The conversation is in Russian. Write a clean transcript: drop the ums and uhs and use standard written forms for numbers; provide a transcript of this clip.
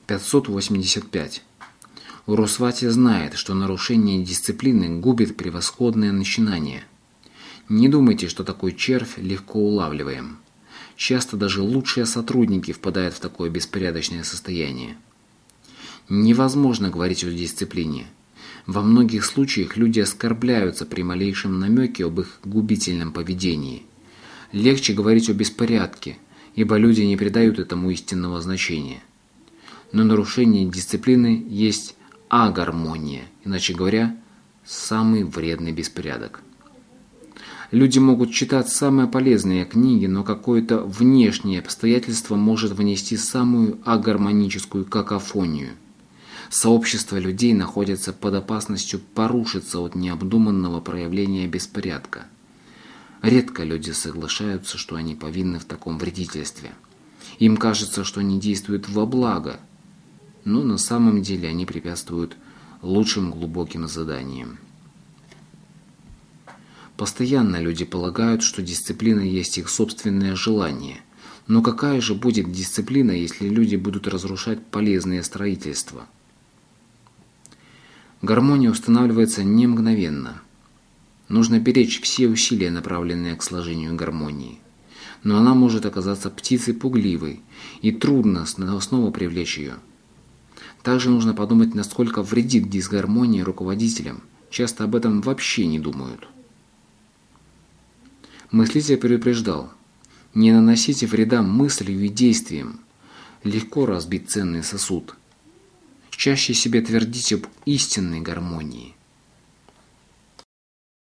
585. Урусвати знает, что нарушение дисциплины губит превосходное начинание. Не думайте, что такой червь легко улавливаем. Часто даже лучшие сотрудники впадают в такое беспорядочное состояние. Невозможно говорить о дисциплине. Во многих случаях люди оскорбляются при малейшем намеке об их губительном поведении. Легче говорить о беспорядке, ибо люди не придают этому истинного значения. Но нарушение дисциплины есть агармония, иначе говоря, самый вредный беспорядок. Люди могут читать самые полезные книги, но какое-то внешнее обстоятельство может внести самую агармоническую какофонию. Сообщество людей находится под опасностью порушиться от необдуманного проявления беспорядка. Редко люди соглашаются, что они повинны в таком вредительстве. Им кажется, что они действуют во благо, но на самом деле они препятствуют лучшим глубоким заданиям. Постоянно люди полагают, что дисциплина есть их собственное желание. Но какая же будет дисциплина, если люди будут разрушать полезные строительства? Гармония устанавливается не мгновенно. Нужно беречь все усилия, направленные к сложению гармонии. Но она может оказаться птицей пугливой, и трудно снова привлечь ее. Также нужно подумать, насколько вредит дисгармония руководителям. Часто об этом вообще не думают. Мыслитель предупреждал: не наносите вреда мыслью и действием. Легко разбить ценный сосуд. Чаще себе твердите об истинной гармонии.